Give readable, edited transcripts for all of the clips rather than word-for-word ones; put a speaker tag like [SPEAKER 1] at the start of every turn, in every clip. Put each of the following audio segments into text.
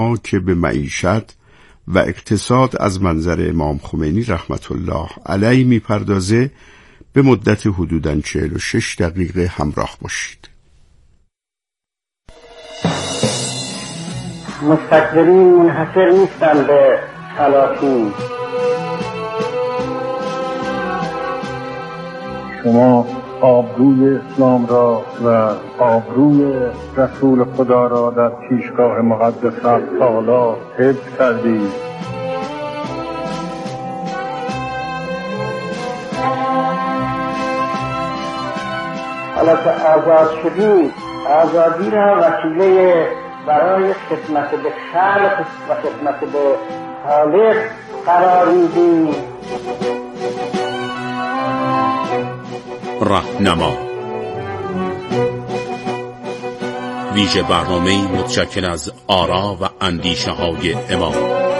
[SPEAKER 1] که به معیشت و اقتصاد از منظر امام خمینی رحمت الله علیه میپردازه به مدت حدوداً 46 دقیقه همراه باشید.
[SPEAKER 2] مستکبرین منحصر نیستند به سلاطین. شما آبروی اسلام را و آبروی رسول خدا را در پیشگاه مقدس تعالی حفظ کردید. حالا که آزاد شدید، آزادی را وسیله برای خدمت به خلق و خدمت به خالق قرار میدید.
[SPEAKER 3] راهنما، ویژه برنامه‌ای متشکل از آرا و اندیشه های امام.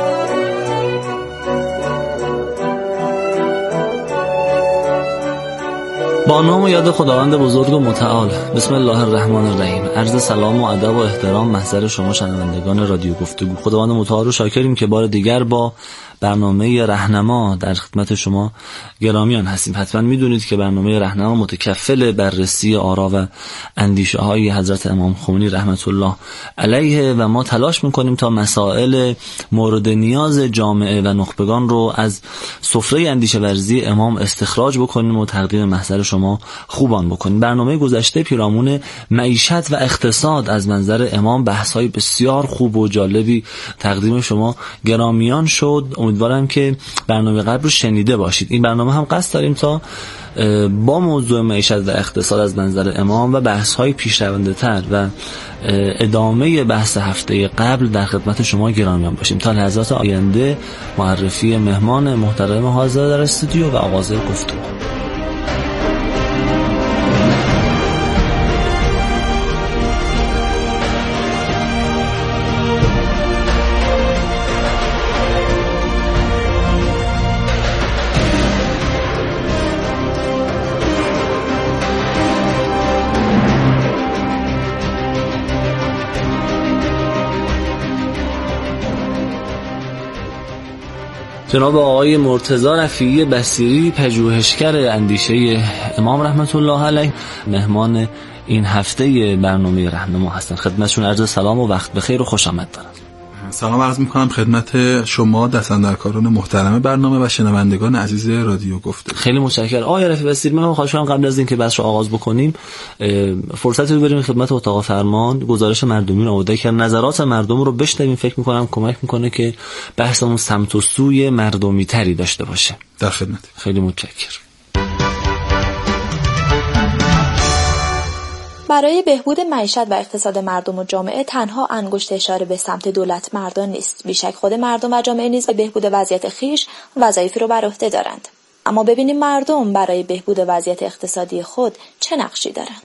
[SPEAKER 4] با نام و یاد خداوند بزرگ و متعال. بسم الله الرحمن الرحیم. عرض سلام و ادب و احترام محضر شما شنوندگان رادیو گفتگو. خداوند متعال رو شاکریم که بار دیگر با برنامه راهنما در خدمت شما گرامیان هستیم. حتما میدونید که برنامه راهنما متکفل بررسی آرا و اندیشه های حضرت امام خمینی رحمت الله علیه و ما تلاش میکنیم تا مسائل مورد نیاز جامعه و نخبگان رو از سفره اندیشه ورزی امام استخراج بکنیم و تقدیم محضر شما خوبان بکنیم. برنامه گذشته پیرامون معیشت و اقتصاد از منظر امام بحث‌های بسیار خوب و جالبی تقدیم شما گرامیان شد. امیدوارم که برنامه قبل رو شنیده باشید. این برنامه هم قصد داریم تا با موضوع معیشت و اقتصاد از منظر امام و بحث‌های پیشرونده‌تر و ادامه بحث هفته قبل در خدمت شما گرامیان باشیم. تا لحظات آینده معرفی مهمان محترم حاضر در استودیو و آغاز گفتگو. جناب آقای مرتضی رفیعی بصیری، پژوهشگر اندیشه امام رحمت الله علیه، مهمان این هفته برنامه راهنما هستند. خدمتشون عرض سلام و وقت بخیر و خوش آمد دارم.
[SPEAKER 5] سلام عرض میکنم خدمت شما دستاندرکاران محترم برنامه و شنوندگان عزیز رادیو گفتگو.
[SPEAKER 4] خیلی متشکرم. آقای رفیعی بصیری، من خواهش می‌کنم قبل از اینکه بحث رو آغاز بکنیم فرصتی رو بریم خدمت اتاق فرمان، گزارش مردمی رو آورده که نظرات مردم رو بشنویم. فکر می‌کنم کمک می‌کنه که بحثمون سمت و سوی مردمی تری داشته باشه.
[SPEAKER 5] در خدمت.
[SPEAKER 4] خیلی متشکرم.
[SPEAKER 6] برای بهبود معیشت و اقتصاد مردم و جامعه تنها انگشت اشاره به سمت دولت مردان نیست. بیشک خود مردم و جامعه نیز به بهبود وضعیت خیش وظایفی رو بر عهده دارند. اما ببینیم مردم برای بهبود وضعیت اقتصادی خود چه نقشی دارند.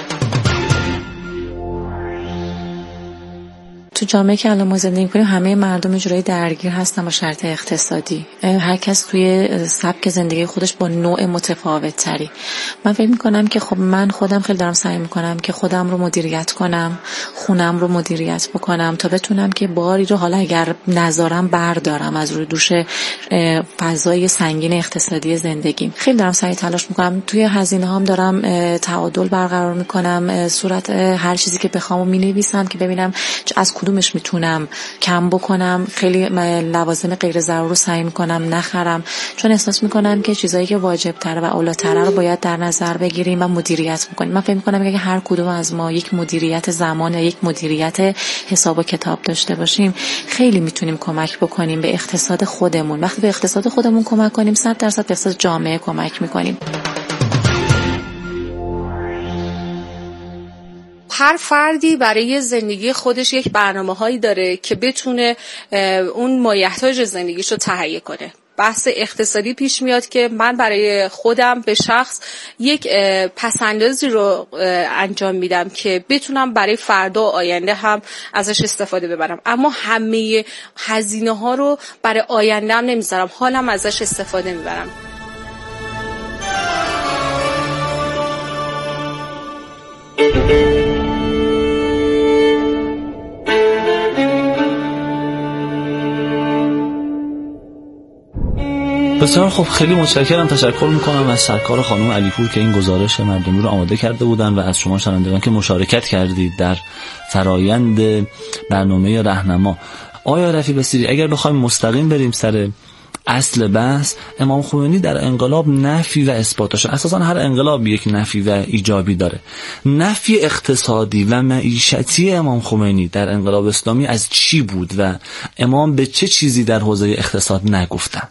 [SPEAKER 7] تو جامعه که الان ما زندگی می‌کنیم همه مردم جورایی درگیر هستن با شرط اقتصادی. هر کس توی سبک زندگی خودش با نوع متفاوت تری. من فکر می‌کنم که خب من خودم خیلی دارم سعی می‌کنم که خودم رو مدیریت کنم، خونم رو مدیریت بکنم تا بتونم که باری رو حالا اگر نذارم بردارم از روی دوش فضای سنگین اقتصادی زندگیم. خیلی دارم سعی تلاش می‌کنم. توی هزینه‌هام دارم تعادل برقرار می‌کنم. صورت هر چیزی که بخوام می‌نویسم که ببینم از کدومش میتونم کم بکنم. خیلی لوازم غیر ضرور رو سعی میکنم نخرم، چون احساس میکنم که چیزایی که واجب تره و اولاتره رو باید در نظر بگیریم و مدیریت بکنیم. من فکر میکنم که هر کدوم از ما یک مدیریت زمان یا یک مدیریت حساب و کتاب داشته باشیم خیلی میتونیم کمک بکنیم به اقتصاد خودمون. وقتی به اقتصاد خودمون کمک کنیم 100% به اقتصاد جامعه کمک میکنیم.
[SPEAKER 8] هر فردی برای زندگی خودش یک برنامه‌هایی داره که بتونه اون مایحتاج زندگیش رو تهیه کنه. بحث اقتصادی پیش میاد که من برای خودم به شخص یک پسندازی رو انجام میدم که بتونم برای فردا و آینده هم ازش استفاده ببرم، اما همه هزینه ها رو برای آینده هم نمیذارم، حالم ازش استفاده میبرم.
[SPEAKER 4] بسیار خب، خیلی متشکرم. تشکر میکنم از سرکار خانم علیپور که این گزارش مردمی رو آماده کرده بودن و از شما شنوندگان که مشارکت کردید در فرایند برنامه راهنما. آیا رفیع بصیری، اگر بخوایم مستقیم بریم سر اصل بحث، امام خمینی در انقلاب نفی و اثباتش، اساسا هر انقلاب یک نفی و ایجابی داره. نفی اقتصادی و معیشتی امام خمینی در انقلاب اسلامی از چی بود و امام به چه چیزی در حوزه اقتصاد نگفتند؟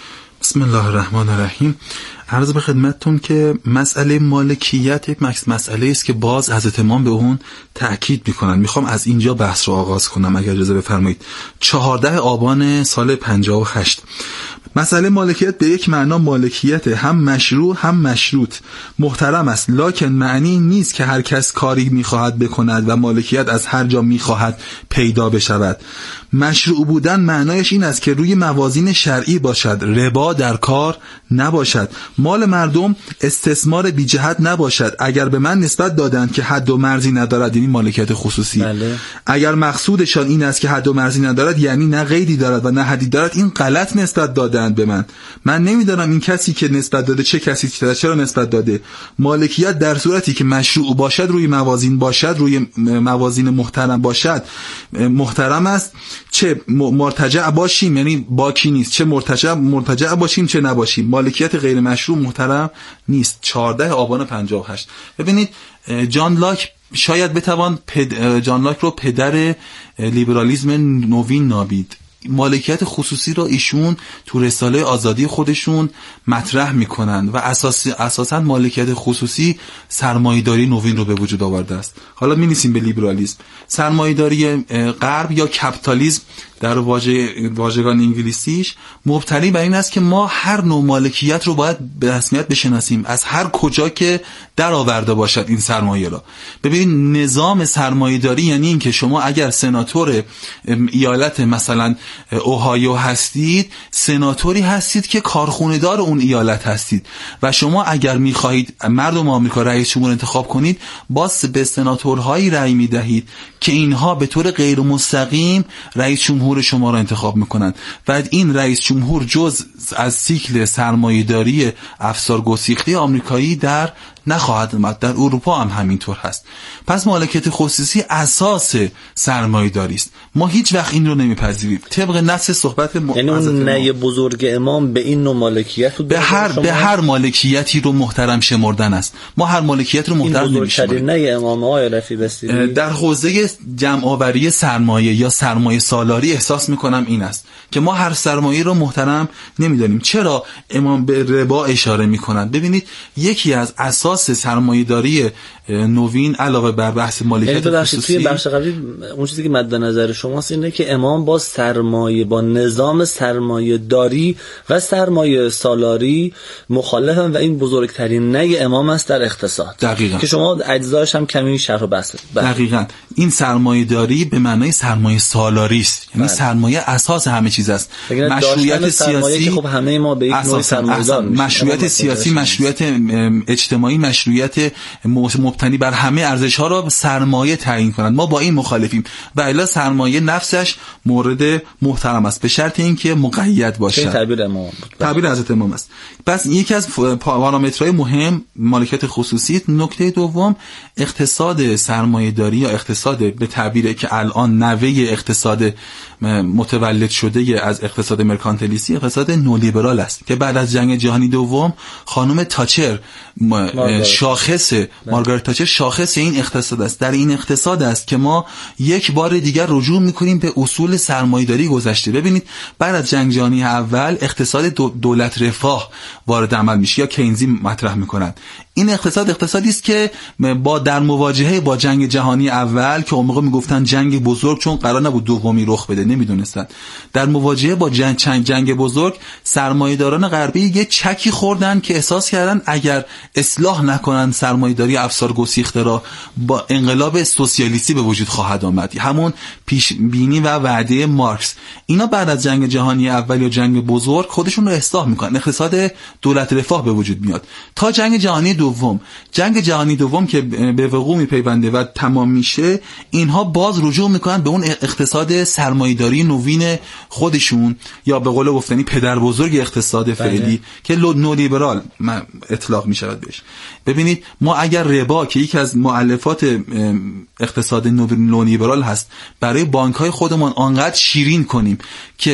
[SPEAKER 5] بسم الله الرحمن الرحیم. عرض به خدمتتون که مسئله مالکیت یک مسئله است که باز حضرت امام به اون تأکید میکنن. میخوام از اینجا بحث رو آغاز کنم اگر اجازه بفرمایید. 14 آبان سال 58 مسئله مالکیت به یک معنا مالکیت هم مشروع هم مشروط محترم است، لکن معنی نیست که هر کس کاری میخواهد بکند و مالکیت از هر جا میخواهد پیدا بشود. مشروع بودن معنایش این است که روی موازین شرعی باشد، ربا در کار نباشد، مال مردم استثمار بی جهت نباشد. اگر به من نسبت دادند که حد و مرزی ندارد، یعنی مالکیت خصوصی،
[SPEAKER 4] بله.
[SPEAKER 5] اگر مقصودشان این است که حد و مرزی ندارد، یعنی نه قیدی دارد و نه حدی دارد، این غلط نسبت دادند به من. من نمیدونم این کسی که نسبت داده چه کسی چرا نسبت داده. مالکیت در صورتی که مشروع باشد، روی موازین باشد، روی موازین محترم باشد، محترم است. چه مرتجع باشیم یعنی باکی نیست، چه مرتجع باشیم چه نباشیم. مالکیت غیر مشروع محترم نیست. 14 آبان 58. ببینید جان لاک شاید بتوان جان لاک رو پدر لیبرالیسم نوین نابید. مالکیت خصوصی رو ایشون تو رساله آزادی خودشون مطرح میکنن و اساساً مالکیت خصوصی سرمایه‌داری نوین رو به وجود آورده است. حالا می‌نویسیم به لیبرالیسم. سرمایه‌داری غرب یا کپیتالیسم در واژگان انگلیسیش مبتنی بر این است که ما هر نوع مالکیت رو باید به رسمیت بشناسیم، از هر کجا که در آورده باشد این سرمایه را. ببینید نظام سرمایه‌داری یعنی این که شما اگر سناتور ایالت مثلا اوهایو هستید، سناتوری هستید که کارخونه‌دار اون ایالت هستید و شما اگر می‌خواهید مردم آمریکا رئیس جمهور انتخاب کنید، باز به سناتورهایی رأی می‌دهید که اینها به طور غیر مستقیم رئیس جمهور شما را انتخاب میکنند و این رئیس جمهور جز از سیکل سرمایه‌داری افسار گسیخته آمریکایی در نخواهد اومد. در اروپا هم همینطور هست. پس مالکیت خصوصی اساس سرمایه‌داری است. ما هیچ وقت این رو نمیپذیریم. طبق نص صحبت
[SPEAKER 4] یعنی اون نه بزرگ امام به این نوع مالکیت رو
[SPEAKER 5] به هر مالکیتی رو محترم شمردن است. ما هر مالکیت رو محترم نمی‌شماریم.
[SPEAKER 4] نه امام آقای رفیع بصیری
[SPEAKER 5] در حوزه جمع‌آوری سرمایه یا سرمایه سالاری احساس میکنم این است که ما هر سرمایه رو محترم نمیدانیم. چرا امام به ربا اشاره میکنند؟ ببینید یکی از اساس سرمایه‌داری نوین علاوه بر بحث مالکیت خصوصی،
[SPEAKER 4] توی بخش قبلی اون چیزی که مد نظر شماست اینه که امام با نظام سرمایه داری و سرمایه سالاری مخالفن و این بزرگترین نهی امام است در اقتصاد.
[SPEAKER 5] دقیقاً.
[SPEAKER 4] که شما اجزاش هم کمی شرح و بحث.
[SPEAKER 5] دقیقاً. این سرمایه داری به معنای سرمایه سالاری است. یعنی سرمایه اساس همه چیز است.
[SPEAKER 4] مشروعیت سیاسی که خب همه ما به یک نوع سرمایه‌دار
[SPEAKER 5] مشروعیت سیاسی، مشروعیت اجتماعی، مشروعیت مبتنی بر همه ارزش‌ها را سرمایه تعیین کنند. ما با این مخالفیم و الا سرمایه نفسش مورد محترم است به شرط اینکه مقید باشد.
[SPEAKER 4] تعبیر امام بود.
[SPEAKER 5] تعبیر حضرت امام است. پس یکی از پارامترهای مهم مالکیت خصوصی. نکته دوم اقتصاد سرمایه‌داری یا اقتصاد به تعبیری که الان نوه اقتصاد متولد شده از اقتصاد مرکانتلیستی، اقتصاد نولیبرال است که بعد از جنگ جهانی دوم خانم تاچر مارگارت تاچر شاخص این اقتصاد است. در این اقتصاد است که ما یک بار دیگر رجوع میکنیم به اصول سرمایه‌داری گذشته. ببینید بعد از جنگ جهانی اول اقتصاد دولت رفاه وارد عمل میشه یا کینزی مطرح میکنند. این اقتصادی است که در مواجهه با جنگ جهانی اول که اون موقع میگفتن جنگ بزرگ چون قرار نبود دومی رخ بده، نمیدونستن، در مواجهه با جنگ بزرگ سرمایه‌داران غربی یه چکی خوردن که احساس کردن اگر اصلاح نکنن سرمایه‌داری افسار گسیخته را با انقلاب سوسیالیستی به وجود خواهد آمد. همون پیش بینی و وعده مارکس. اینا بعد از جنگ جهانی اول یا جنگ بزرگ خودشون رو اصلاح میکنن، اقتصاد دولت رفاه به وجود میاد. تا جنگ جهانی جهانی دوم که به وقوع میپیونده و تمام میشه، اینها باز رجوع میکنن به اون اقتصاد سرمایه‌داری نوین خودشون، یا به قول گفتنی پدر بزرگ اقتصاد فعلی که نولیبرال اطلاق میشود بهش. ببینید ما اگر ربا که یکی از مؤلفات اقتصاد نولیبرال هست برای بانک‌های خودمان آنقدر شیرین کنیم که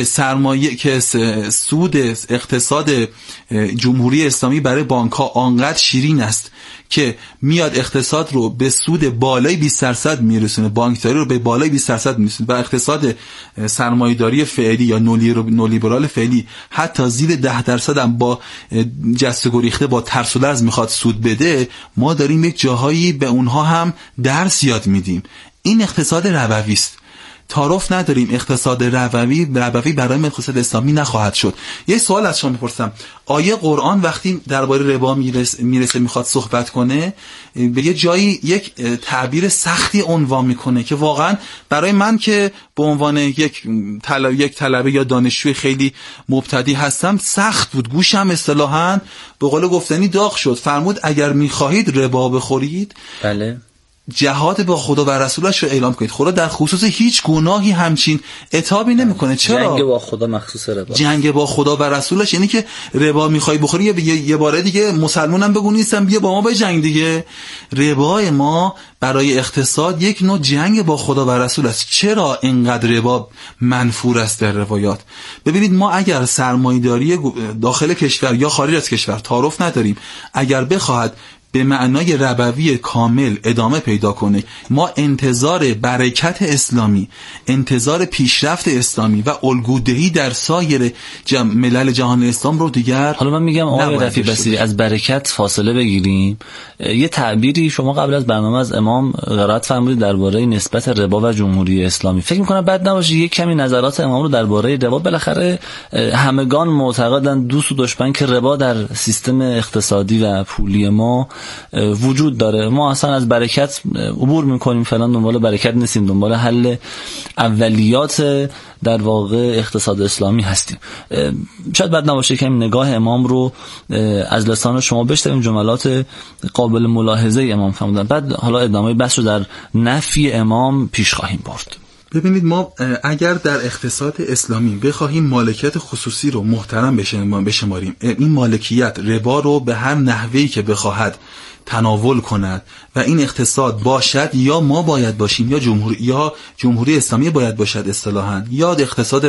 [SPEAKER 5] سود اقتصاد جمهوری اسلامی برای بانک‌ها آنقدر شیرین است که میاد اقتصاد رو به سود بالای 20% میرسونه، بانکداری رو به بالای 20% میرسونه و اقتصاد سرمایه‌داری فعلی یا نولیبرال فعلی حتی زیر 10% هم با جست گریخته با ترس و لرز میخواد سود بده، ما داریم یک جاهایی به اونها هم درس یاد میدیم. این اقتصاد ربوی است. تعارف نداریم اقتصاد ربوی برای اقتصاد اسلامی نخواهد شد. یه سوال از شما میپرسم، آیه قرآن وقتی درباره ربا میرسه میخواد صحبت کنه، به یه جایی یک تعبیر سختی عنوان میکنه که واقعا برای من که به عنوان یک طلبه یا دانشجوی خیلی مبتدی هستم سخت بود، گوشم اصطلاحاً به قول گفتنی داغ شد. فرمود اگر میخواهید ربا بخورید، بله، جهاد با خدا و رسولش رو اعلام کنید. خدا در خصوص هیچ گناهی همچین عتابی نمیکنه. چرا؟
[SPEAKER 4] جنگ با خدا مخصوص ربا.
[SPEAKER 5] جنگ با خدا و رسولش یعنی که ربا میخوای بخوری یه باره دیگه مسلمانم بگو نیستم بیا با ما به جنگ دیگه. ربای ما برای اقتصاد یک نوع جنگ با خدا و رسول است. چرا اینقدر ربا منفور است در روایات؟ ببینید ما اگر سرمایه‌داری داخل کشور یا خارج از کشور تعارف نداریم، اگر بخواهد به معنای ربوی کامل ادامه پیدا کنه، ما انتظار برکت اسلامی، انتظار پیشرفت اسلامی و الگودهی در سایر ملل جهان اسلام رو دیگر
[SPEAKER 4] حالا من میگم آقای رفیع بصیری از برکت فاصله بگیریم. یه تعبیری شما قبل از برنامه از امام قرائت فرمودید درباره نسبت ربا و جمهوری اسلامی. فکر میکنم بد نباشه یک کمی نظرات امام رو درباره ربا، بالاخره همگان معتقدن دوست و دشمن که ربا در سیستم اقتصادی و پولی ما وجود داره. ما اصلا از برکت عبور میکنیم، فعلا دنبال برکت نیستیم، دنبال حل اولیات در واقع اقتصاد اسلامی هستیم. شاید بد نباشه که این نگاه امام رو از لسان شما بشنویم، جملات قابل ملاحظه امام فرمودن، بعد حالا ادامه بحث رو در نفی امام پیش خواهیم برد.
[SPEAKER 5] ببینید ما اگر در اقتصاد اسلامی بخواهیم مالکیت خصوصی رو محترم بشماریم، این مالکیت ربا رو به هر نحوهی که بخواهد تناول کند و این اقتصاد باشد یا ما باید باشیم یا جمهوری اسلامی باید باشد اصطلاحاً، یا اقتصاد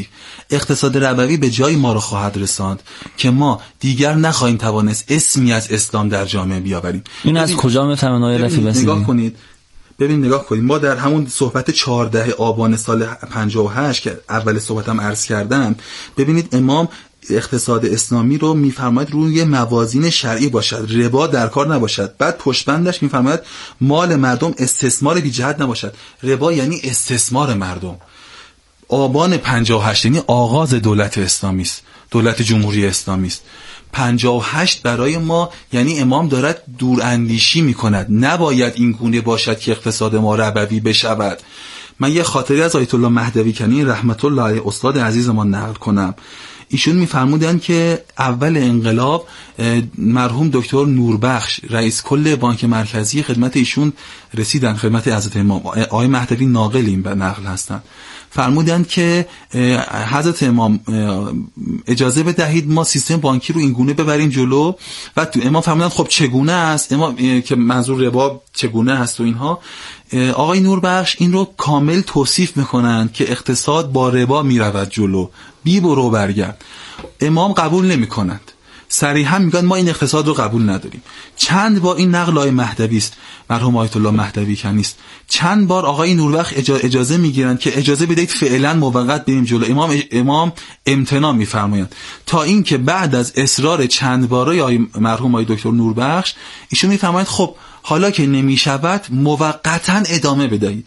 [SPEAKER 5] ربوی به جای ما رو خواهد رساند که ما دیگر نخواهیم توانست اسمی از اسلام در جامعه بیاوریم.
[SPEAKER 4] این از کجا میفهمن آقای رفیع بصیری؟
[SPEAKER 5] نگاه کنید ما در همون صحبت 14 آبان سال 58 که اول صحبتم عرض کردم، ببینید امام اقتصاد اسلامی رو میفرماید روی موازین شرعی باشد، ربا در کار نباشد. بعد پشتبندش میفرماید مال مردم استثمار بی جهت نباشد. ربا یعنی استثمار مردم. آبان 58 یعنی آغاز دولت اسلامی است، دولت جمهوری اسلامی است. 58 برای ما یعنی امام دارد دوراندیشی میکند. نباید این گونه باشد که اقتصاد ما ربوی بشود. من یه خاطری از آیت الله مهدوی کنی رحمت الله علیه استاد عزیزمان نقل کنم. ایشون میفرمودن که اول انقلاب مرحوم دکتر نوربخش رئیس کل بانک مرکزی خدمت ایشون رسیدن، خدمت حضرت امام. آقای مهدوی ناقل این نقل هستن. فرمودند که حضرت امام اجازه بدهید ما سیستم بانکی رو این گونه ببریم جلو. و امام فرمودند خب چگونه است؟ امام که منظور ربا چگونه هست و اینها. آقای نوربخش این رو کامل توصیف میکنند که اقتصاد با ربا میرود جلو، بی برو برگرد. امام قبول نمیکنند، صریحا میگن ما این اقتصاد رو قبول نداریم. چند بار این نقل آقای مهدوی است، مرحوم آیت الله مهدوی کنی است، چند بار آقای نوربخش اجازه میگیرند که اجازه بدید فعلا موقت بریم جلو. امام امتناع میفرمایند، تا اینکه بعد از اصرار چند باره مرحوم آقای دکتر نوربخش ایشون میفرمایند خب حالا که نمیشود موقتا ادامه بدهید.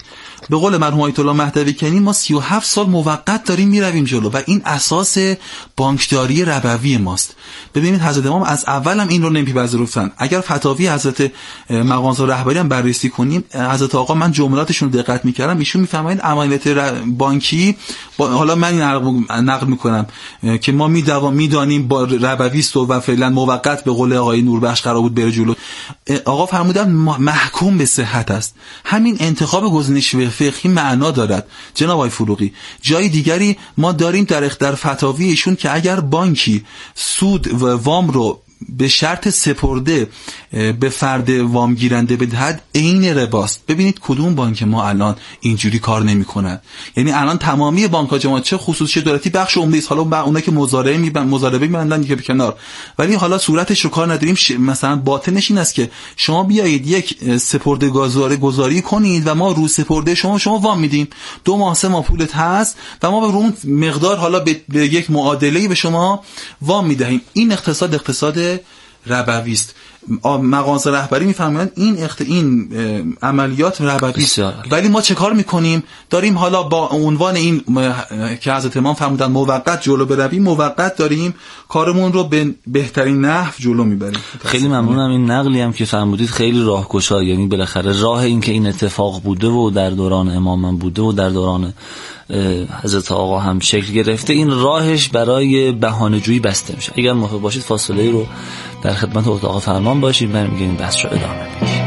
[SPEAKER 5] به قول مرحوم آیت الله مهدوی کنی ما 37 سال موقت داریم میرویم جلو و این اساس بانکداری ربوی ماست. ببینید حضرت امام از اول هم این رو نمیپذیرفتن. اگر فتاوی حضرت مقام رهبری هم بررسی کنیم، حضرت آقا من جملاتشون رو دقت میکردم، ایشون میفرمایند عملیات بانکی حالا من این نقل میکنم که ما میدانیم با ربوی است و فعلا موقت به قول آقای نوربخش قرار بود بره جلو. آقا فرمودن محکوم به صحت است. همین انتخاب گزینش فقهی معنا دارد. جناب آقای فروغی، جای دیگری ما داریم در فتاوی ایشون که اگر بانکی سود و وام رو به شرط سپرده به فرد وام گیرنده بدهد عین رباست. ببینید کدوم بانک ما الان اینجوری کار نمی‌کنن. یعنی الان تمامی بانک‌ها جماعت چه خصوصی دولتی بخش عمده است. حالا اونایی که مضاربه می‌بندن که به کنار، ولی حالا صورتش رو کار نداریم. مثلا باطنش این است که شما بیایید یک سپرده گذاری کنید و ما رو سپرده شما وام میدیم، 2 ماه 3 ماه پولت هست و ما به اون مقدار حالا به یک معادله‌ای به شما وام میدهیم. این اقتصاد ربوی است. مقام رهبری میفهمند این عملیات ربوی است. ولی ما چه کار میکنیم؟ داریم حالا با عنوان این که حضرت امام فرمودن موقت جلو برویم، موقت داریم کارمون رو به بهترین نحو جلو میبریم.
[SPEAKER 4] خیلی ممنونم. این نقلی هم که فرمودید خیلی راهگشا، یعنی بالاخره راه این که این اتفاق بوده و در دوران امام بوده و در دوران حضرت آقا هم شکل گرفته، این راهش برای بهانه‌جویی بسته میشه. اگر موافق باشید فاصله رو در خدمت اتاق فرمان باشیم، برمیگردیم بحث رو ادامه میدیم.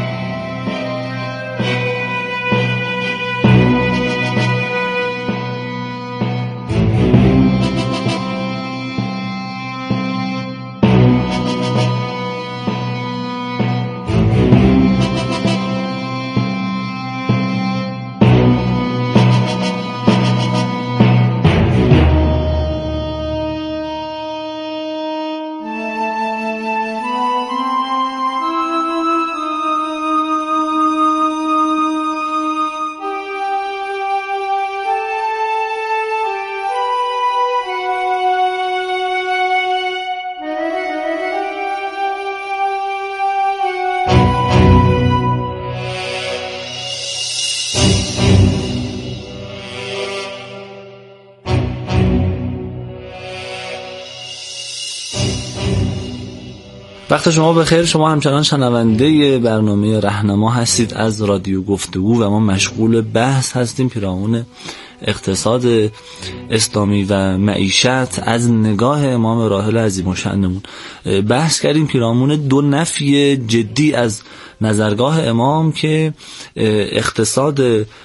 [SPEAKER 4] وقت شما بخیر. شما همچنان شنونده برنامه رهنما هستید از رادیو گفتگو و ما مشغول بحث هستیم پیرامون اقتصاد اسلامی و معیشت از نگاه امام راحل عظیم الشأنمون. بحث کردیم پیرامون 2 نفی جدی از نظرگاه امام که اقتصاد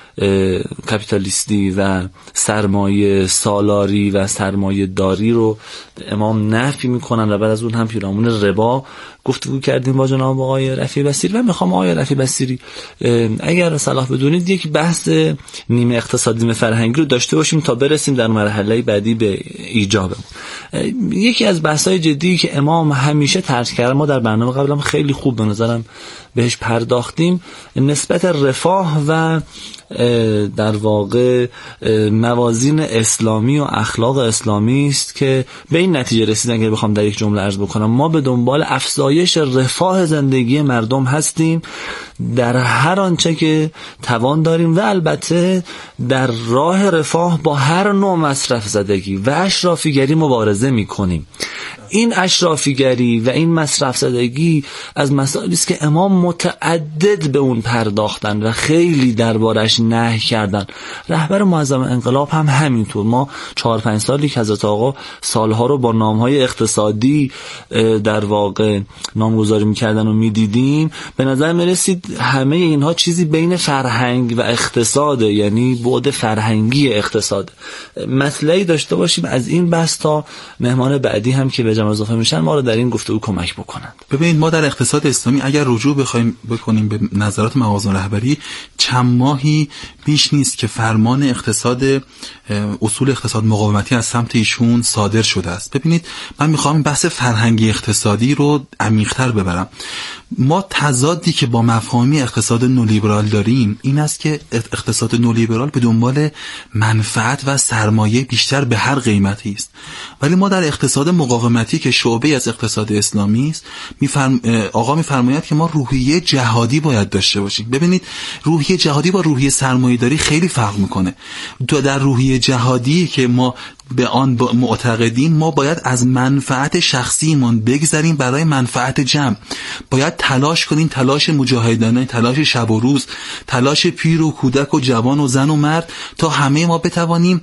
[SPEAKER 4] کپیتالیستی و سرمایه سالاری و سرمایه داری رو امام نفی میکنن و بعد از اون هم پیرامون ربا گفتگو کردیم با جناب آقای رفیع بصیری. و میخوام آقای رفیع بصیری اگر صلاح بدونید یک بحث نیمه اقتصادی نیمه فرهنگی رو داشته باشیم تا برسیم در مرحله بعدی به ایجابمون. یکی از بحث‌های جدی که امام همیشه طرح کرده، ما در برنامه قبلم خیلی خوب به نظرم بهش پرداختیم، نسبت رفاه و در واقع موازین اسلامی و اخلاق اسلامی است که به این نتیجه رسیدن که بخوام در یک جمله عرض بکنم ما به دنبال افزایش رفاه زندگی مردم هستیم در هر آنچه که توان داریم و البته در راه رفاه با هر نوع مصرف زدگی و اشرافیگری مبارزه می‌کنیم. این اشرافیگری و این مصرف زدگی از مسائلی است که امام متعدد به اون پرداختن و خیلی دربارش نهی کردن. رهبر معظم انقلاب هم همینطور. ما 4-5 سالی که حضرت آقا سالها رو با نامهای اقتصادی در واقع نامگذاری میکردن و میدیدیم، به نظر میرسید همه اینها چیزی بین فرهنگ و اقتصاد، یعنی بعد فرهنگی اقتصاد. مطلعی داشته باشیم از این بحث تا مهمان بعدی هم که به جمع اضافه میشن ما رو در این گفتگو کمک بکنند.
[SPEAKER 5] ببینید ما در اقتصاد اسلامی اگر رجوع بکنیم به نظرات مقام رهبری، چند ماهی بیش نیست که فرمان اصول اقتصاد مقاومتی از سمت ایشون صادر شده است. ببینید من میخوام این بحث فرهنگی اقتصادی رو عمیق‌تر ببرم. ما تضادی که با مفاهیم اقتصاد نولیبرال داریم این است که اقتصاد نولیبرال به دنبال منفعت و سرمایه بیشتر به هر قیمتی است، ولی ما در اقتصاد مقاومتی که شعبه از اقتصاد اسلامی است، آقا میفرماید که ما روحیه جهادی باید داشته باشیم. ببینید روحیه جهادی با روحیه سرمایه‌داری خیلی فرق میکنه. در روحیه جهادی که ما به آن معتقدیم، ما باید از منفعت شخصیمون بگذریم برای منفعت جمع. باید تلاش کنیم، تلاش مجاهدانه، تلاش شب و روز، تلاش پیر و کودک و جوان و زن و مرد، تا همه ما بتوانیم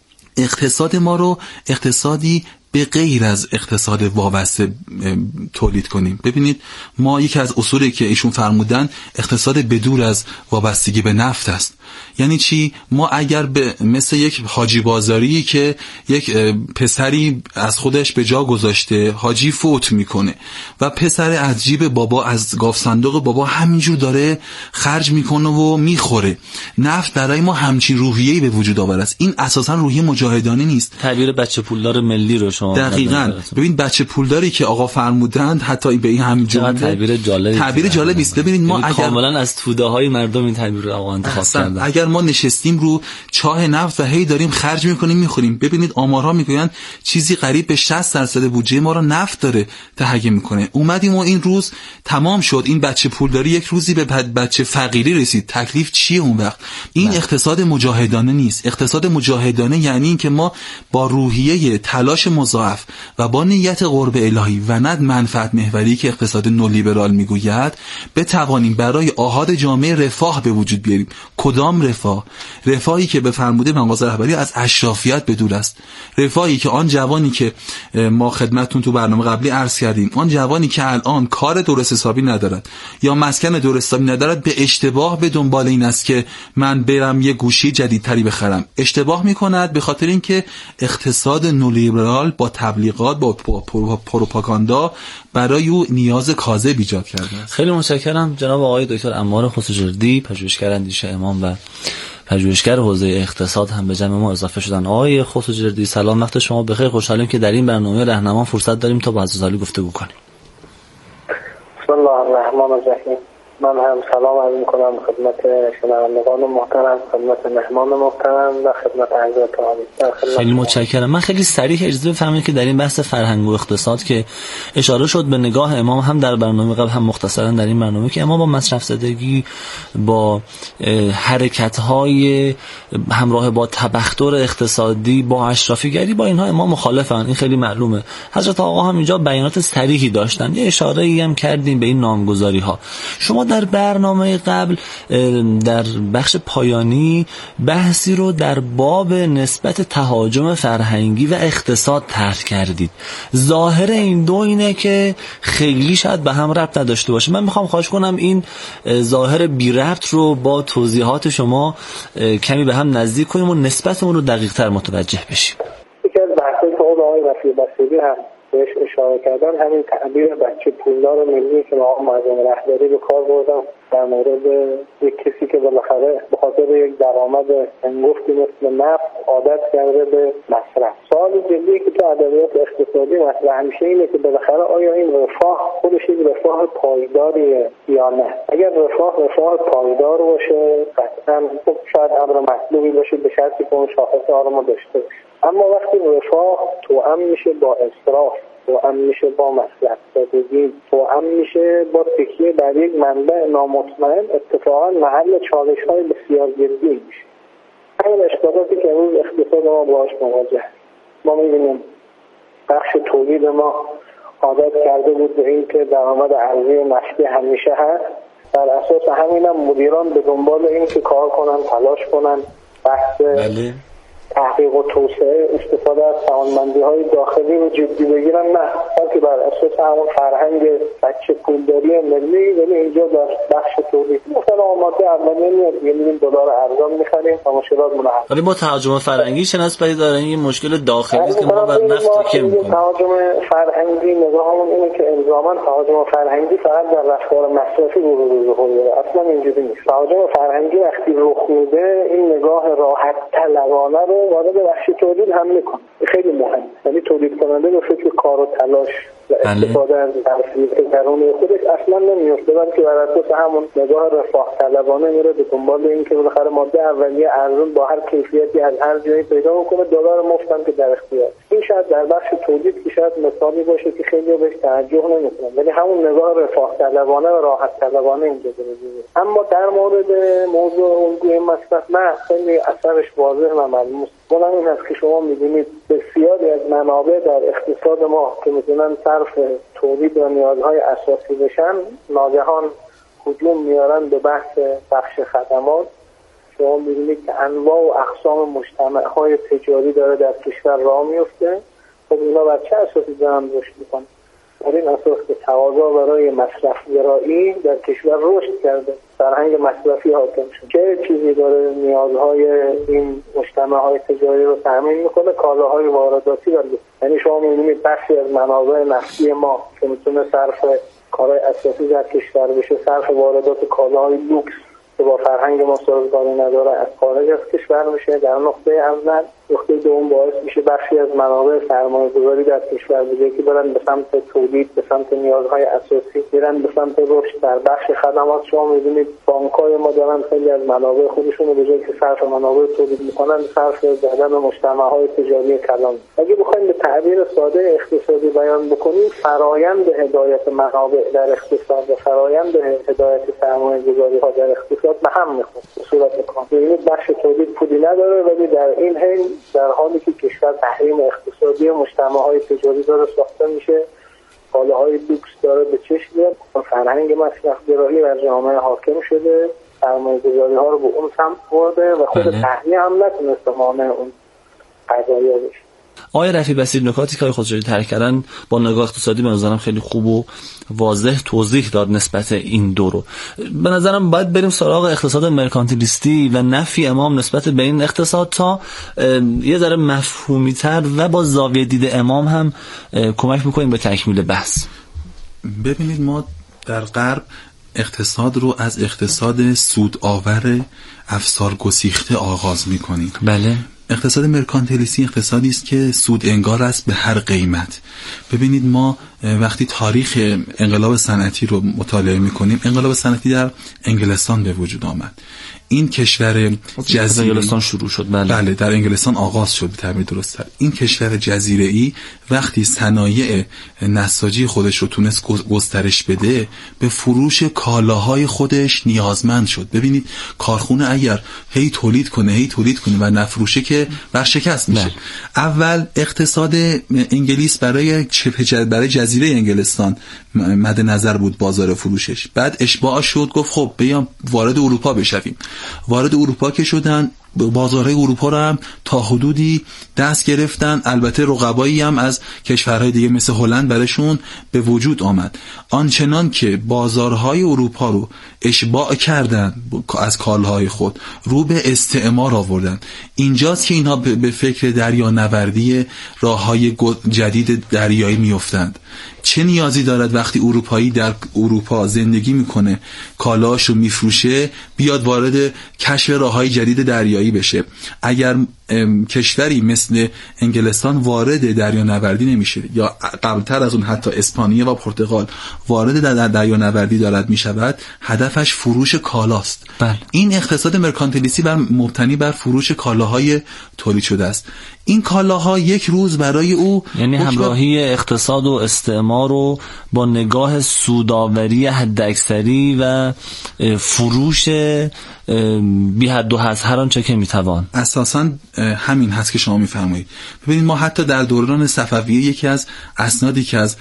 [SPEAKER 5] اقتصاد ما رو اقتصادی به غیر از اقتصاد وابسته تولید کنیم. ببینید ما یکی از اصولی که ایشون فرمودن اقتصاد بدور از وابستگی به نفت است. یعنی چی؟ ما اگر به مثل یک حاجی بازاری که یک پسری از خودش به جا گذاشته، حاجی فوت میکنه و پسر از جیب بابا، از گاف صندوق بابا همینجور داره خرج میکنه و میخوره. نفت برای ما همچین روحیه‌ای به وجود آورده است. این اساسا روحیه مجاهدانه نیست.
[SPEAKER 4] تعبیر بچه پولدار ملی رو شما
[SPEAKER 5] دقیقاً ببین بچه پولداری که آقا فرمودند، حتی به این همین جمله تعبیر جالبی است. ببینید ما اگر
[SPEAKER 4] کاملا از توده های مردم این تعبیر رو آقا انتخاب کردن،
[SPEAKER 5] اگر ما نشستیم رو چاه نفت و هی داریم خرج میکنیم میخوریم، ببینید آمارها میگویند چیزی قریب به 60% بودجه ما رو نفت داره تهیه میکنه. اومدیم و این روز تمام شد، این بچه پولداری یک روزی به بچه فقیری رسید. تکلیف چیه اون وقت؟ این اقتصاد مجاهدانه نیست. اقتصاد مجاهدانه یعنی این که ما با روحیه تلاش مضاعف و با نیت قرب الهی و نه منفعت محوری که اقتصاد نولیبرال میگوید بتوانیم برای آحاد جامعه رفاه به وجود بیاریم. کدام رفاه؟ رفاهی که به فرموده مغازه رهبری از اشرافیت بدور است. رفاهی که آن جوانی که ما خدمتتون تو برنامه قبلی عرض کردیم، آن جوانی که الان کار درست حسابی ندارد یا مسکن درست حسابی ندارد، به اشتباه به دنبال این است که من برم یه گوشی جدیدتری بخرم. اشتباه میکند به خاطر اینکه اقتصاد نولیبرال با تبلیغات، با پروپاگاندا برای او نیاز کاذب ایجاد کرده است.
[SPEAKER 4] خیلی متشکرم جناب آقای دکتر عمار خسروجردی، پژوهشگر اندیشه امام و پژوهشگر حوزه اقتصاد هم به جمع ما اضافه شدن. آقای خسروجردی سلام، وقت شما بخیر. خوشحالیم که در این برنامه رهنما فرصت داریم تا با عزیزانی گفتگو کنیم.
[SPEAKER 9] بسم الله الرحمن الرحیم. من هم سلام عرض می‌کنم خدمت شنوندگان محترم، خدمت مهمان محترم و خدمت حضرت عالی.
[SPEAKER 4] خیلی متشکرم. من خیلی سریع اجازه بفرمایید که در این بحث فرهنگ و اقتصاد که اشاره شد به نگاه امام هم در برنامه قبل هم مختصرا در این برنامه، که امام با مصرف زدگی، با حرکت‌های همراه با تبختر اقتصادی، با اشرافیگری، با اینها امام مخالفن. این خیلی معلومه. حضرت آقا هم اینجا بیانات صریحی داشتن، یه اشاره‌ای هم کردیم به این نامگذاری‌ها. شما در برنامه قبل در بخش پایانی بحثی رو در باب نسبت تهاجم فرهنگی و اقتصاد طرح کردید. ظاهر این دو اینه که خیلی شاید به هم ربط نداشته باشه. من میخوام خواهش کنم این ظاهر بی ربط رو با توضیحات شما کمی به هم نزدیک کنیم و نسبتمون رو دقیق تر متوجه بشیم.
[SPEAKER 9] یکی از بحث‌های که آقای رفیع بصیری هم بهش اشاره کردن همین تعبیر بچه پولدار ملی که آقا معظم رهبری به کار بردن در مورد یک کسی که بالاخره به خاطر یک درآمد انگفتی مثل نفت عادت کرده به مصرف. سوال جدی که تو ادبیات اقتصادی مطرح میشه اینه که بالاخره آیا این رفاه خودش یک رفاه پایداریه یا نه؟ اگر رفاه پایدار باشه قطعا خب شاید امر مطلوبی باشه به شرطی که اون شاخص‌ها رو ما داشته باشیم. اما وقتی رفاه توأم میشه با اسراف، توأم میشه با مصرف زدگی، توأم میشه با تکیه بر یک منبع نامطمئن، اتفاقا محل چالش‌های بسیار جدی میشه. همین اشکالاتی که امروز اقتصاد ما باهاش مواجه است. ما می‌بینیم بخش تولید ما عادت کرده بود به این که درآمد ارزی نفتی همیشه هست. در اساس همینم مدیران به دنبال این که کار کنن، تلاش کنن، بحث تحقیق و توسعه، استفاده از توانمندی‌های داخلی رو جدی بگیرن، نه بلکه بر اساس همون فرهنگ بچه پولداری ملی. ولی اینجا در بخش تولید مثلا آماده اولیه میاد می‌بینیم دلار ارزان می‌خریم و مشکلات منحل.
[SPEAKER 4] ولی با تهاجم فرهنگی چه نسبتی داره؟ این مشکل داخلی است که ما بر نفت تکیه می‌کنیم.
[SPEAKER 9] تهاجم فرهنگی نگاهمون اینه که الزاماً تهاجم فرهنگی فقط در رفتار مصرفی رو ظهور داره. اصلا اینجوری نیست. تهاجم فرهنگی وقتی رخ میده این نگاه راحت طلبانه رو وارد بخش تولید هم میکنه. خیلی مهم. یعنی تولید کننده به فکر کار و تلاش و استفاده از ظرفیت درونی خودش اصلا نمیفته، بلکه بر اساس همون نگاه رفاه طلبانه میره به دنبال این که بالاخره ماده اولیه ارزون با هر کیفیتی از هر جایی پیدا بکنه، دلار مفتم که در اختیار. این شاید در بخش تولید که شاید مثالی باشه که خیلی بهش توجه نمیکنن، ولی همون نگاه رفاه طلبانه و راحت طلبانه اینجا داره. اما در مورد موضوع الگوی مصرف نه، خیلی اثرش واضح و ملموس است. اونم این است که شما می‌بینید بسیاری از منابع در اقتصاد ما که میتونن صرف تولید و نیازهای اساسی بشن، ناگهان هجوم میارن به بخش خدمات. شما می‌بینید که انواع و اقسام مجتمع‌های تجاری داره در کشور راه میفته. خب اینا بر چه اساسی دارن رشد میکنن؟ بر این اساس که تقاضا برای مصرف گرایی در کشور رشد کرده، فرهنگ مصرفی حاکم شد. چه چیزی داره نیازهای این مجتمع‌های تجاری رو تامین میکنه؟ کالاهای وارداتی داره. یعنی شما می‌بینید بخشی از منابع نفتی ما که میتونه صرف کارهای اساسی در کشور بشه، صرف واردات کالاهای لوکس که با فرهنگ ما سازگاری نداره از خارج از کشور میشه. در نقطه اول، نقطه دوم باعث میشه بخشی از منابع سرمایه‌گذاری در کشور بجای که برن به سمت تولید، به سمت نیازهای اساسی، میرن به سمت رشد. در بخش خدمات شما می‌بینید بانک‌های ما دارن خیلی از منابع خودشون رو به جای که صرف منابع تولید میکنن، صرف زدن مجتمع‌های تجاری کلان. اگه بخوایم به تعبیر ساده اقتصادی بیان بکنیم، فرایند هدایت منابع در اقتصاد و فرایند هدایت سرمایه‌گذاری‌ها در اقتصاد به هم می‌خوره. به صورت کامل بخش تولید پولی نداره، ولی در این حین در حالی که کشور تحریم اقتصادی مجتمع‌های تجاری داره ساخته میشه، کالاهای لوکس داره به چشم میاد، فرهنگ مصرف‌گرایی در جامعه حاکم شده، سرمایه‌گذاری‌ها رو به اون سمت برده و خود تحریم هم نتونسته مانع اون قضایا بشه.
[SPEAKER 4] آقای رفیع بصیر، نکاتی که خودشون طرح کردن با نگاه اقتصادی به نظرم خیلی خوب و واضح توضیح داد نسبت این دو رو. به نظرم باید بریم سراغ اقتصاد مرکانتیلیستی و نفی امام نسبت به این اقتصاد تا یه ذره مفهومی تر و با زاویه دید امام هم کمک میکنیم به تکمیل بحث.
[SPEAKER 5] ببینید، ما در غرب اقتصاد رو از اقتصاد سودآور افسار گسیخته آغاز میکنیم.
[SPEAKER 4] بله.
[SPEAKER 5] اقتصاد مرکانتیلیستی اقتصادی است که سود انگار است به هر قیمت. ببینید، ما وقتی تاریخ انقلاب صنعتی رو مطالعه میکنیم، انقلاب صنعتی در انگلستان به وجود آمد. این کشور جزیره
[SPEAKER 4] انگلستان شروع شد.
[SPEAKER 5] بله، در انگلستان آغاز شد به تعبیر درست‌تر. این کشور جزیره‌ای وقتی صنایع نساجی خودش رو تونست گسترش بده، به فروش کالاهای خودش نیازمند شد. ببینید، کارخونه اگر هی تولید کنه و نفروشه که ورشکست میشه. اول اقتصاد انگلیس برای جزیره انگلستان مد نظر بود بازار فروشش. بعد اشباع شد، گفت خب بیام وارد اروپا بشویم. وارد اروپا که شدن، بازارهای اروپا رو هم تا حدودی دست گرفتن. البته رقبایی هم از کشورهای دیگه مثل هلند برشون به وجود آمد. آنچنان که بازارهای اروپا رو اشباع کردن از کالاهای خود، رو به استعمار آوردن. اینجاست که اینها به فکر دریانوردی راههای جدید دریایی میافتند. چه نیازی دارد وقتی اروپایی در اروپا زندگی میکنه، کالاشو میفروشه، بیاد وارد کشف راههای جدید دریایی بشه؟ اگر کشوری مثل انگلستان وارد دریانوردی نمیشه، یا قبلتر از اون حتی اسپانیا و پرتغال وارد در دریانوردی دارد میشود، هدفش فروش کالاست.
[SPEAKER 4] بله.
[SPEAKER 5] این اقتصاد مرکانتیلیستی مبتنی بر فروش کالاهای تولید شده است. این کالاها یک روز برای او،
[SPEAKER 4] یعنی همراهی اقتصاد و استعمار رو با نگاه سودآوری حداکثری و فروش بی حد و حصر هر آنچه که میتوان.
[SPEAKER 5] اساساً همین هست که شما میفرمایید. ببینید، ما حتی در دوران صفویه یکی از اسنادی که از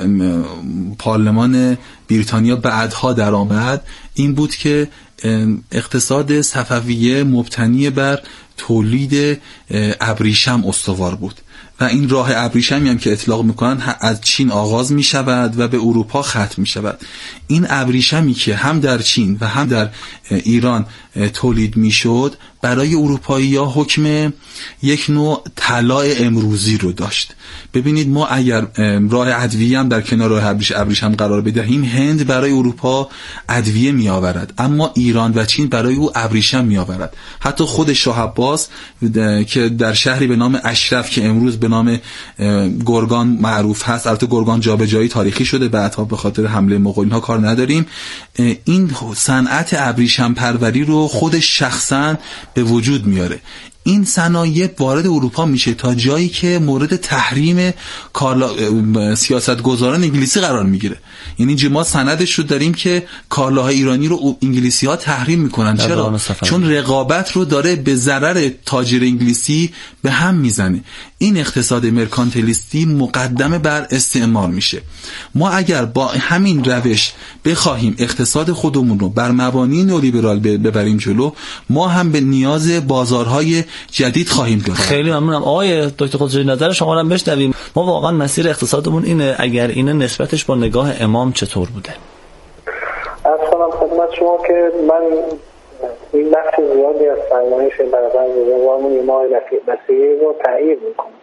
[SPEAKER 5] پارلمان بریتانیا بعدها درآمد این بود که اقتصاد صفویه مبتنی بر تولید ابریشم استوار بود و این راه ابریشمی هم که اطلاق میکنن از چین آغاز میشود و به اروپا ختم میشود. این ابریشمی که هم در چین و هم در ایران تولید میشد، برای اروپایی‌ها حکم یک نوع طلای امروزی رو داشت. ببینید، ما اگر راه ادویه هم در کنار راه ابریشم قرار بدهیم، هند برای اروپا ادویه می آورد، اما ایران و چین برای او ابریشم می آورد. حتی خود شاه عباس که در شهری به نام اشرف که امروز امروز به نام گرگان معروف هست. البته گرگان جابجایی تاریخی شده، بعدها به خاطر حمله مغول‌ها ها کار نداریم. این صنعت ابریشم پروری رو خودش شخصا به وجود میاره. این صنایع وارد اروپا میشه تا جایی که مورد تحریم سیاستگزاران انگلیسی قرار میگیره. یعنی ما سندش رو داریم که کالاهای ایرانی رو انگلیسی ها تحریم میکنن. چرا؟ چون رقابت رو داره به ضرر تاجر انگلیسی به هم میزنه. این اقتصاد مرکانتیلیستی مقدم بر استعمار میشه. ما اگر با همین روش بخواهیم اقتصاد خودمون رو بر مبانی نئولیبرال ببریم جلو، ما هم به نیاز بازارهای جدید خواهیم داشت.
[SPEAKER 4] خیلی ممنونم آقای دکتر خسروی، نظر شما رو هم بشنویم. ما واقعا مسیر اقتصادمون اینه، اگر اینه نسبتش با نگاه امام چطور بوده؟
[SPEAKER 9] اصلا خدمت شما که من این بخش زیادی از فرمایش برادر بزرگوارمون امام مسیحی رو تایید میکنم.